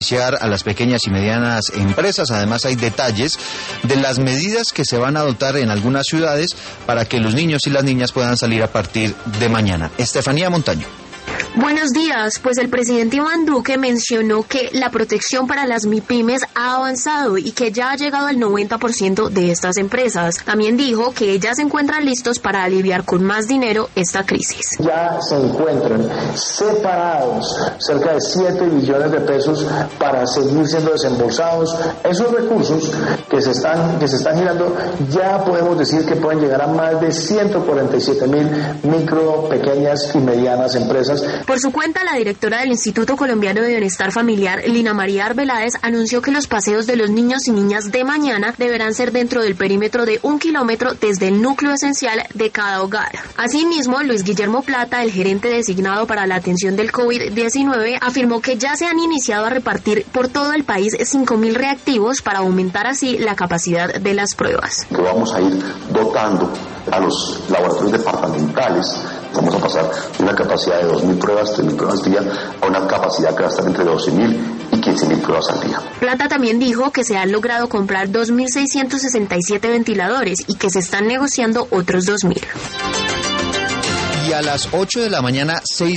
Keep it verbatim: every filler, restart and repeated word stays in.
a las pequeñas y medianas empresas. Además, hay detalles de las medidas que se van a adoptar en algunas ciudades para que los niños y las niñas puedan salir a partir de mañana. Estefanía Montaño. Buenos días, pues el presidente Iván Duque mencionó que la protección para las MIPYMES ha avanzado y que ya ha llegado al noventa por ciento de estas empresas. También dijo que ya se encuentran listos para aliviar con más dinero esta crisis. Ya se encuentran separados cerca de siete billones de pesos para seguir siendo desembolsados. Esos recursos que se están, que se están girando ya podemos decir que pueden llegar a más de ciento cuarenta y siete mil micro, pequeñas y medianas empresas. Por su cuenta, la directora del Instituto Colombiano de Bienestar Familiar, Lina María Arbeláez, anunció que los paseos de los niños y niñas de mañana deberán ser dentro del perímetro de un kilómetro desde el núcleo esencial de cada hogar. Asimismo, Luis Guillermo Plata, el gerente designado para la atención del COVID diecinueve, afirmó que ya se han iniciado a repartir por todo el país cinco mil reactivos para aumentar así la capacidad de las pruebas. Que vamos a ir dotando a los laboratorios departamentales. Vamos a pasar de una capacidad de dos mil pruebas, tres mil pruebas al día, a una capacidad que va a estar entre doce mil y quince mil pruebas al día. Plata también dijo que se han logrado comprar dos mil seiscientos sesenta y siete ventiladores y que se están negociando otros dos mil. Y a las ocho de la mañana, seis